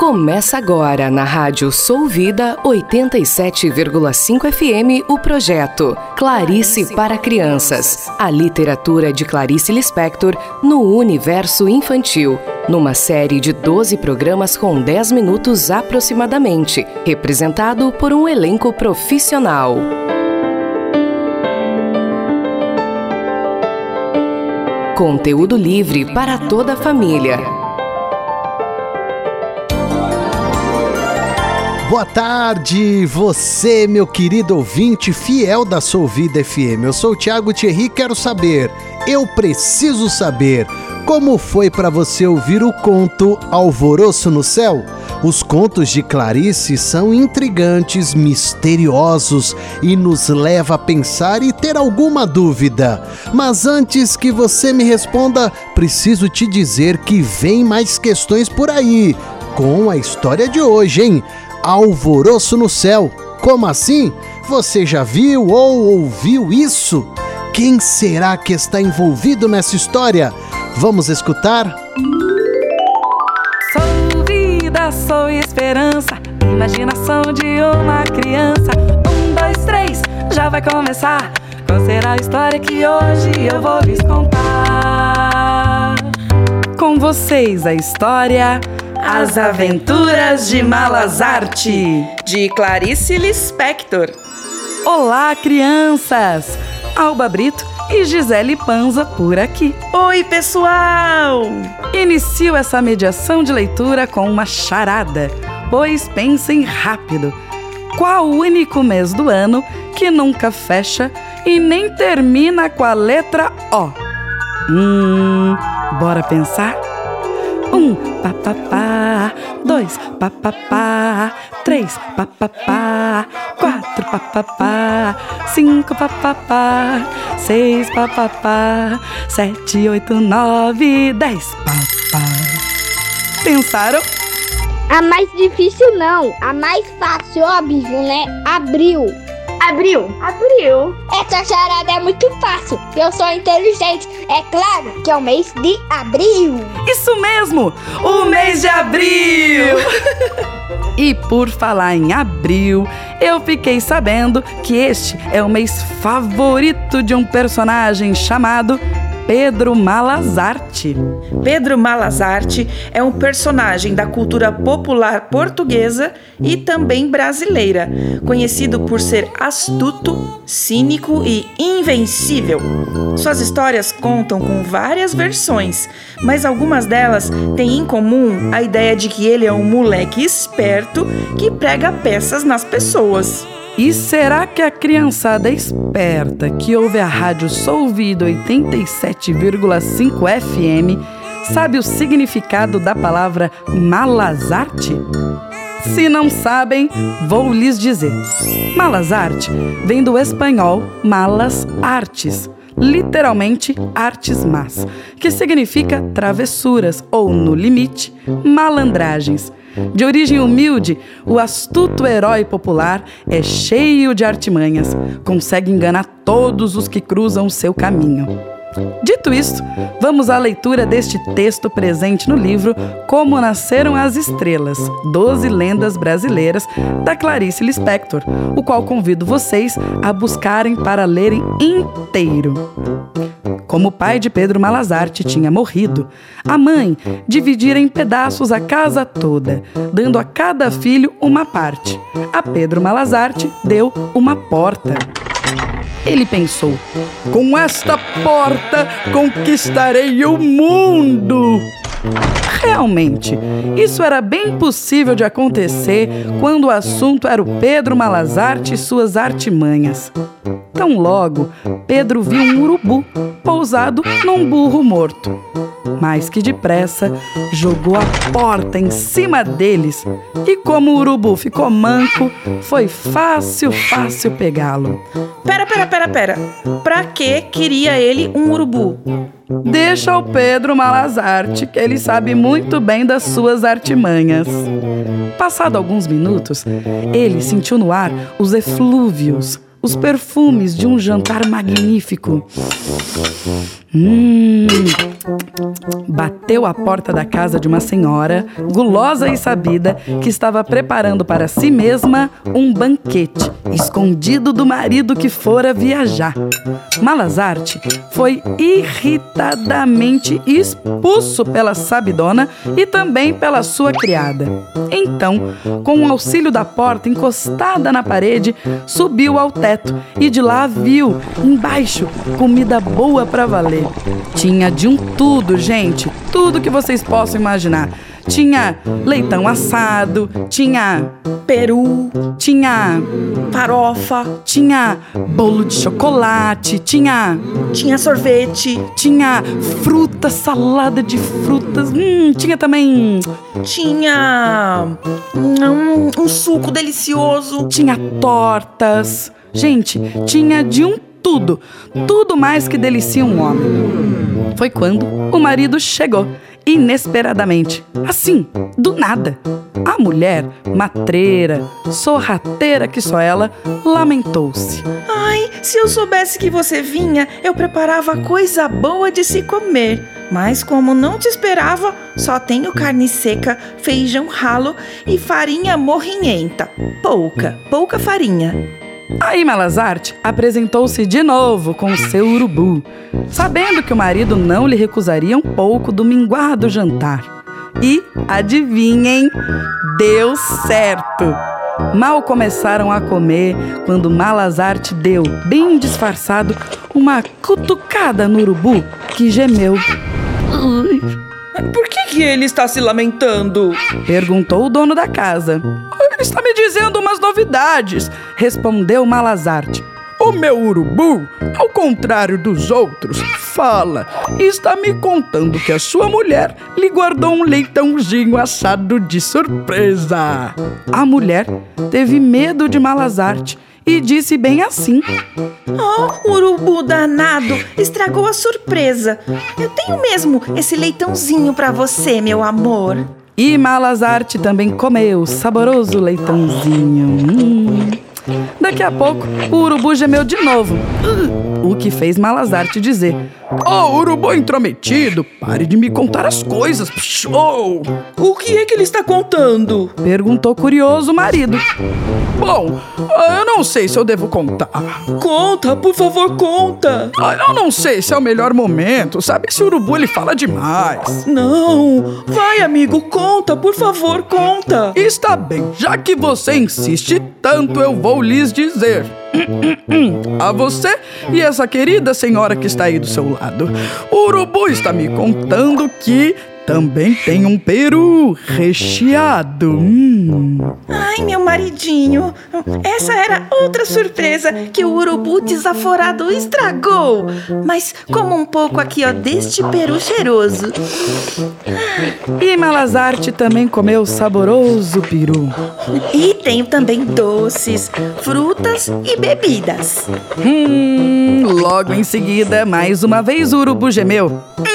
Começa agora na Rádio Sou Vida 87,5 FM o projeto Clarice para Crianças. A literatura de Clarice Lispector no universo infantil. Numa série de 12 programas com 10 minutos aproximadamente, representado por um elenco profissional. Conteúdo livre para toda a família. Boa tarde, você, meu querido ouvinte fiel da Sou Vida FM. Eu sou o Thiago Thierry e quero saber, eu preciso saber, como foi para você ouvir o conto Alvoroço no Céu? Os contos de Clarice são intrigantes, misteriosos e nos leva a pensar e ter alguma dúvida. Mas antes que você me responda, preciso te dizer que vem mais questões por aí, com a história de hoje, hein? Alvoroço no Céu. Como assim? Você já viu ou ouviu isso? Quem será que está envolvido nessa história? Vamos escutar? Sou vida, sou esperança, imaginação de uma criança. 1, 2, 3, já vai começar. Qual será a história que hoje eu vou lhes contar? Com vocês a história As Aventuras de Malazarte, de Clarice Lispector. Olá, crianças! Alba Brito e Gisele Panza por aqui. Oi, pessoal! Inicio essa mediação de leitura com uma charada, pois pensem rápido. Qual o único mês do ano que nunca fecha e nem termina com a letra O? Bora pensar? 1, papapá, 2, papapá, 3, papapá, 4, papapá, 5, papapá, 6, papapá, 7, 8, 9, 10, papá. Pensaram? A mais difícil não, a mais fácil, óbvio, né? Abril. Essa charada é muito fácil, eu sou inteligente. É claro que é o mês de abril. Isso mesmo, o mês de abril. E por falar em abril, eu fiquei sabendo que este é o mês favorito de um personagem chamado Pedro Malazarte. Pedro Malazarte é um personagem da cultura popular portuguesa e também brasileira, conhecido por ser astuto, cínico e invencível. Suas histórias contam com várias versões, mas algumas delas têm em comum a ideia de que ele é um moleque esperto que prega peças nas pessoas. E será que a criançada esperta que ouve a rádio Sou Vida 87,5 FM sabe o significado da palavra Malazarte? Se não sabem, vou lhes dizer. Malazarte vem do espanhol malas artes, literalmente artes más, que significa travessuras ou, no limite, malandragens. De origem humilde, o astuto herói popular é cheio de artimanhas, consegue enganar todos os que cruzam seu caminho. Dito isto, vamos à leitura deste texto presente no livro Como Nasceram as Estrelas, 12 Lendas Brasileiras, da Clarice Lispector, o qual convido vocês a buscarem para lerem inteiro. Como o pai de Pedro Malazarte tinha morrido, a mãe dividira em pedaços a casa toda, dando a cada filho uma parte. A Pedro Malazarte deu uma porta. Ele pensou: com esta porta conquistarei o mundo! Realmente, isso era bem possível de acontecer quando o assunto era o Pedro Malazarte e suas artimanhas. Tão logo, Pedro viu um urubu pousado num burro morto. Mais que depressa, jogou a porta em cima deles e, como o urubu ficou manco, foi fácil pegá-lo. Pera. Pra que queria ele um urubu? Deixa o Pedro Malazarte, que ele sabe muito bem das suas artimanhas. Passado alguns minutos, ele sentiu no ar os eflúvios, os perfumes de um jantar magnífico. Bateu à porta da casa de uma senhora, gulosa e sabida, que estava preparando para si mesma um banquete, escondido do marido que fora viajar. Malazarte foi irritadamente expulso pela sabidona e também pela sua criada. Então, com o auxílio da porta encostada na parede, subiu ao teto e de lá viu, embaixo, comida boa pra valer. Tinha de um tudo, gente, tudo que vocês possam imaginar. Tinha leitão assado, tinha peru, tinha farofa, tinha bolo de chocolate, tinha sorvete, tinha fruta, salada de frutas, tinha também... Tinha um suco delicioso. Tinha tortas. Gente, tinha de um tudo mais que delicia um homem. Foi quando o marido chegou, inesperadamente, assim, do nada. A mulher, matreira, sorrateira que só ela, lamentou-se. Ai, se eu soubesse que você vinha, eu preparava coisa boa de se comer. Mas como não te esperava, só tenho carne seca, feijão ralo e farinha morrinhenta. Pouca farinha. Aí Malazarte apresentou-se de novo com o seu urubu, sabendo que o marido não lhe recusaria um pouco do minguado jantar. E, adivinhem, deu certo! Mal começaram a comer quando Malazarte deu, bem disfarçado, uma cutucada no urubu que gemeu. Por que ele está se lamentando? Perguntou o dono da casa. Ele está me dizendo umas novidades, respondeu Malazarte. O meu urubu, ao contrário dos outros, fala e está me contando que a sua mulher lhe guardou um leitãozinho assado de surpresa. A mulher teve medo de Malazarte e disse bem assim: Oh, urubu danado, estragou a surpresa. Eu tenho mesmo esse leitãozinho pra você, meu amor. E Malazarte também comeu o saboroso leitãozinho. Daqui a pouco, o urubu gemeu de novo, o que fez Malazarte dizer: Oh, urubu intrometido, pare de me contar as coisas. Show! O que é que ele está contando? Perguntou curioso o marido. Bom, eu não sei se eu devo contar. Conta, por favor, conta. Eu não sei se é o melhor momento, sabe? Esse urubu, ele fala demais. Não, vai amigo, conta, por favor, conta. Está bem, já que você insiste tanto, eu vou lhes dizer. A você e essa querida senhora que está aí do seu lado, o urubu está me contando que também tem um peru recheado. Ai, meu maridinho, essa era outra surpresa que o urubu desaforado estragou. Mas como um pouco aqui, ó, deste peru cheiroso. E Malazarte também comeu saboroso peru. E tenho também doces, frutas e bebidas. Logo em seguida, mais uma vez o urubu gemeu.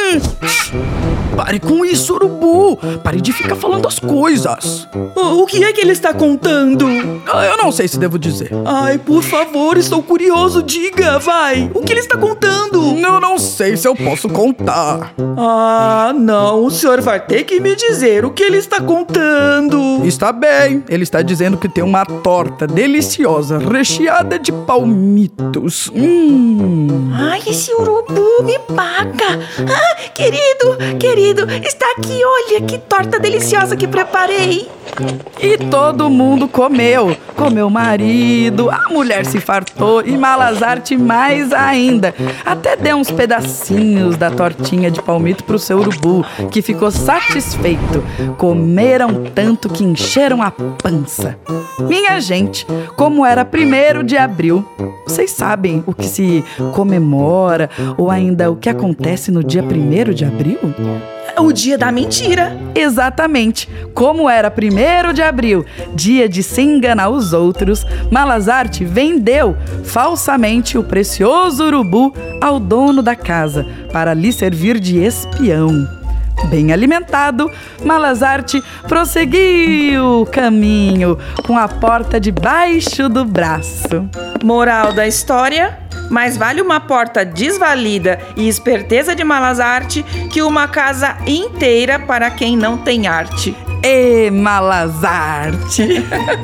Pare com isso, urubu! Pare de ficar falando as coisas! O que é que ele está contando? Eu não sei se devo dizer. Ai, por favor, estou curioso, diga, vai! O que ele está contando? Eu não sei se eu posso contar. Ah, não, o senhor vai ter que me dizer o que ele está contando. Está bem, ele está dizendo que tem uma torta deliciosa, recheada de palmitos. Ai, esse urubu me paga! Ah, querido, está aqui, olha que torta deliciosa que preparei. E todo mundo comeu. Comeu o marido, a mulher se fartou e Malazarte mais ainda. Até deu uns pedacinhos da tortinha de palmito pro seu urubu, que ficou satisfeito. Comeram tanto que encheram a pança. Minha gente, como era 1º de abril, vocês sabem o que se comemora ou ainda o que acontece no dia 1º de abril? O dia da mentira. Exatamente. Como era 1º de abril, dia de se enganar os outros, Malazarte vendeu falsamente o precioso urubu ao dono da casa para lhe servir de espião. Bem alimentado, Malazarte prosseguiu o caminho com a porta debaixo do braço. Moral da história: Mais vale uma porta desvalida e esperteza de Malazarte que uma casa inteira para quem não tem arte. Ê, Malazarte!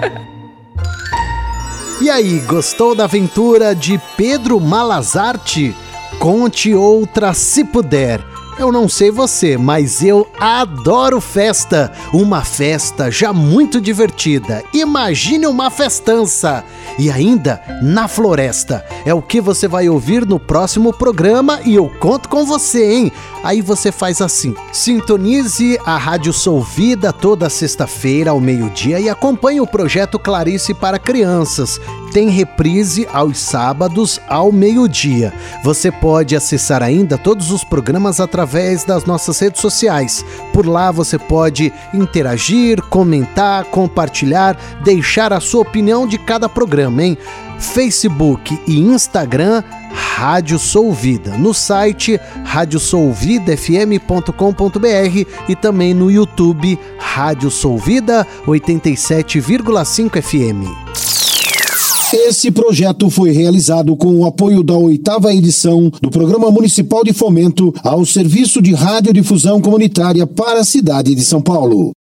E aí, gostou da aventura de Pedro Malazarte? Conte outra se puder. Eu não sei você, mas eu adoro festa. Uma festa já muito divertida. Imagine uma festança. E ainda na floresta. É o que você vai ouvir no próximo programa e eu conto com você, hein? Aí você faz assim: sintonize a Rádio Solvida toda sexta-feira ao meio-dia e acompanhe o projeto Clarice para Crianças. Tem reprise aos sábados ao meio-dia. Você pode acessar ainda todos os programas através das nossas redes sociais. Por lá você pode interagir, comentar, compartilhar, deixar a sua opinião de cada programa, hein? Facebook e Instagram, Rádio Solvida. No site radiosolvidafm.com.br e também no YouTube, Rádio Solvida 87,5 FM. Esse projeto foi realizado com o apoio da 8ª edição do Programa Municipal de Fomento ao Serviço de Radiodifusão Comunitária para a cidade de São Paulo.